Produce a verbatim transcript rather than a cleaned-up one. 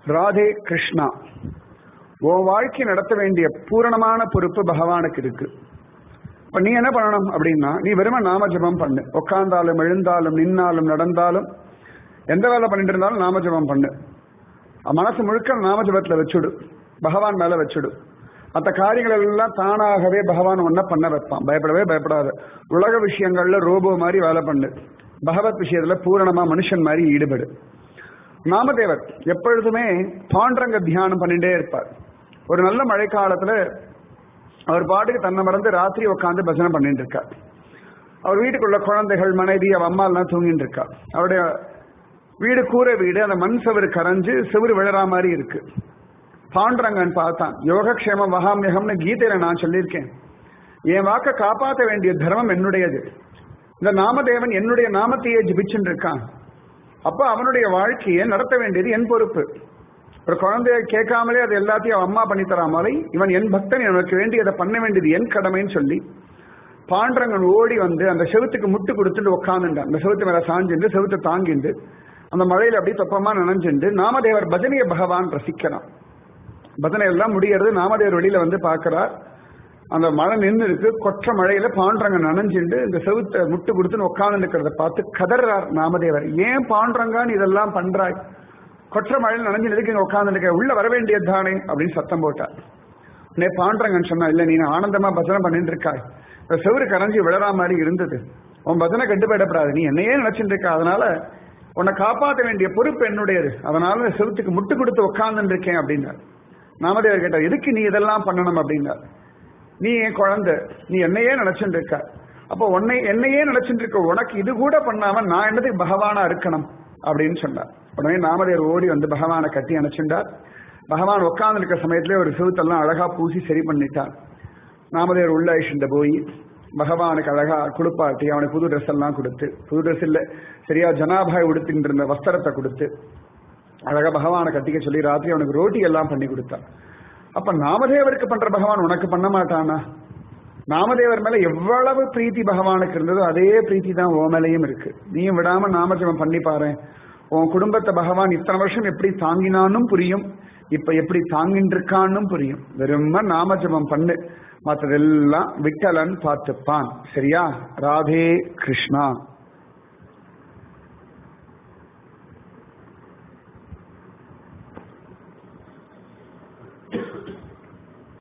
ராதே கிருஷ்ணா. உன் வாழ்க்கை நடத்த வேண்டிய பூரணமான பொறுப்பு பகவானுக்கு இருக்கு. இப்ப நீ என்ன பண்ணணும் அப்படின்னா, நீ வெறும நாம ஜபம் பண்ணு. உட்கார்ந்தாலும் எழுந்தாலும் நின்னாலும் நடந்தாலும் எந்த வேலை பண்ணிட்டு இருந்தாலும் நாம ஜபம் பண்ணு. மனசு முழுக்க நாம ஜபத்துல வச்சுடு, பகவான் மேல வச்சுடு. மற்ற காரியங்கள் எல்லாம் தானாகவே பகவான் ஒன்ன பண்ண வைப்பான். பயப்படவே பயப்படாத. உலக விஷயங்கள்ல ரோபோ மாதிரி வேலை பண்ணு, பகவத் விஷயத்துல பூரணமா மனுஷன் மாதிரி ஈடுபடு. நாமதேவர் எப்பொழுதுமே பாண்டரங்க தியானம் பண்ணிட்டே இருப்பார். ஒரு நல்ல மழை காலத்துல அவர் பாட்டுக்கு தன்னை மறந்து ராத்திரி உட்காந்து பஜனை பண்ணிட்டு இருக்கார். அவர் வீட்டுக்குள்ள குழந்தைகள், மனைவி, அவ அம்மா எல்லாம் தூங்கிட்டு இருக்கா. அவருடைய வீடு கூரை வீடு, அந்த மண் செவரு கரைஞ்சு செவரு விழறா மாதிரி இருக்கு. பாண்டரங்கன் பார்த்தான். யோகக்ஷேமம் வகாமியகம்னு கீதையில நான் சொல்லியிருக்கேன். என் வாக்க காப்பாற்ற வேண்டிய தர்மம் என்னுடையது. இந்த நாமதேவன் என்னுடைய நாமத்தையே ஜபிச்சுட்டு இருக்கான். அப்ப அவனுடைய வாழ்க்கையை நடத்த வேண்டியது என் பொறுப்பு. ஒரு குழந்தைய கேட்காமலே அது எல்லாத்தையும் அவன் அம்மா பண்ணி தரா மாதிரி இவன் என் பக்தன், எனக்கு வேண்டியதை பண்ண வேண்டியது என் கடமைன்னு சொல்லி பாண்டரங்கன் ஓடி வந்து அந்த செவுத்துக்கு முட்டு கொடுத்துட்டு உட்காந்துட்டான். அந்த செவுத்து மேல சாஞ்சுண்டு செவுத்தை தாங்கிண்டு அந்த மழையில அப்படி தொப்பமா நனைஞ்சுண்டு நாமதேவர் பஜனையை பகவான் ரசிக்கிறான். பஜனை எல்லாம் முடியறது. நாமதேவர் வெளியில வந்து பார்க்கிறார். அந்த மழை நின்று இருக்கு. கொற்ற மழையில பாண்டரங்க நனைஞ்சுண்டு இந்த செவுத்தை முட்டு கொடுத்துன்னு உட்கார்ந்து இருக்கிறத பார்த்து கதறார் நாமதேவர். ஏன் பாண்டரங்கான்னு இதெல்லாம் பண்றாய்? கொற்ற மழையில் நனைஞ்சு எதுக்கு இங்க உட்கார்ந்து இருக்க? உள்ள வர வேண்டியது தானே அப்படின்னு சத்தம் போட்டார். உடனே பாண்டரங்கன்னு சொன்னா, இல்ல நீ ஆனந்தமா பஜனை பண்ணிட்டு இருக்காய், இந்த செவரு கரைஞ்சி விழறா மாதிரி இருந்தது, உன் பஜனை கெட்டு போயிடப்படாது, நீ என்னையே நினைச்சுட்டு இருக்க, அதனால உன்னை காப்பாற்ற வேண்டிய பொறுப்பு என்னுடையது, அதனால செவுத்துக்கு முட்டு கொடுத்து உட்கார்ந்து இருக்கேன் அப்படின்னார். நாமதேவர் கேட்டார், எதுக்கு நீ இதெல்லாம் பண்ணணும் அப்படின்னார். நீ என் குழந்தை, நீ என்னையே நினைச்சுட்டு இருக்க, அப்போ உன்னை என்னையே நினைச்சுட்டு இருக்க உனக்கு இது கூட பண்ணாம நான் என்னதுக்கு பகவானா இருக்கணும் அப்படின்னு சொன்னார். உடனே நாமதேவர் ஓடி வந்து பகவானை கட்டி அணைச்சுட்டார். பகவான் உட்கார்ந்து இருக்கிற சமயத்திலே ஒரு செவுத்தெல்லாம் அழகா பூசி சரி பண்ணிட்டார். நாமதேவர் உள்ள ஐஷண்ட போய் பகவானுக்கு அழகா குளிப்பாட்டி அவனுக்கு புது ட்ரெஸ் எல்லாம் கொடுத்து, புது ட்ரெஸ் இல்ல சரியா ஜனாபாய் உடுத்திட்டு இருந்த வஸ்திரத்தை கொடுத்து அழகா பகவானை கட்டிக்க சொல்லி ராத்திரி அவனுக்கு ரோட்டி எல்லாம் பண்ணி கொடுத்தான். அப்ப நாமதேவருக்கு பண்ற பகவான் உனக்கு பண்ண மாட்டானா? நாமதேவர் மேல எவ்வளவு பிரீத்தி பகவானுக்கு இருந்ததோ அதே பிரீத்தி தான் உன் மேலையும் இருக்கு. நீயும் விடாம நாமஜபம் பண்ணி பாரு. உன் குடும்பத்தை பகவான் இத்தனை வருஷம் எப்படி தாங்கினானும் புரியும், இப்ப எப்படி தாங்கிட்டு இருக்கான்னு புரியும். வெறும நாமஜபம் பண்ணு, மற்றதெல்லாம் விட்டலன் பார்த்துப்பான். சரியா? ராதே கிருஷ்ணா.